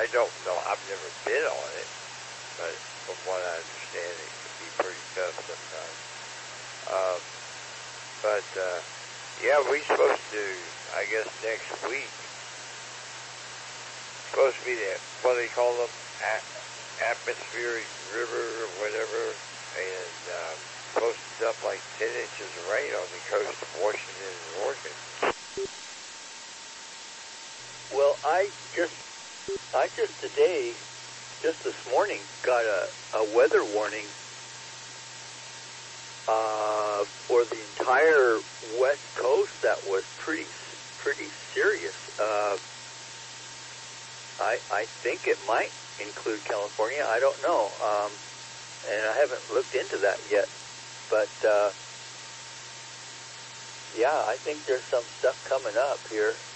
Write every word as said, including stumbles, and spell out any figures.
I don't know. I've never been on it, but from what I understand, it can be pretty tough sometimes. Um, but uh, yeah, we're supposed to. I guess next week supposed to be the what they call them a- atmospheric river or whatever, and um, supposed to dump like ten inches of rain on the coast of Washington and Oregon. Well, I just, I just today, just this morning, got a, a weather warning uh, for the entire West Coast that was pretty, pretty serious. Uh, I, I think it might include California. I don't know, um, and I haven't looked into that yet. But uh, yeah, I think there's some stuff coming up here.